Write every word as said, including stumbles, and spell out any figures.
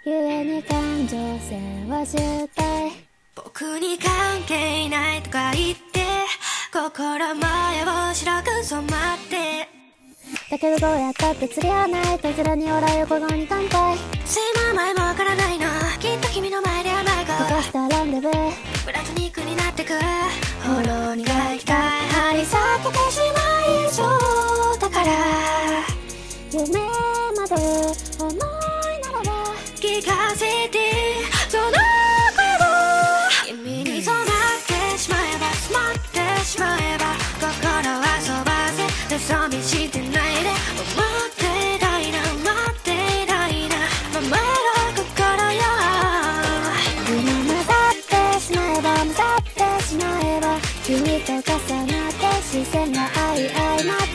故に感情線はしたい。 僕に関係ないとか言って心前を白く染まって、 だけどどうやったって釣り合わない。手面に笑う横顔に乾杯。 睡魔前もわからないの、きっと君の前で甘いが溶かしたランデブープラトニックになってく。ほろ苦い期待張り裂けてしまいそうだから、 夢まで思いならば聞かせてその声を。君に染まってしまえば染まってしまえば心は遊ばせ盗みしてないで。思ってないな待ってないな守ろう心よ。 今混ざってしまえば混ざってしまえば君と重なって視線が合い合いなって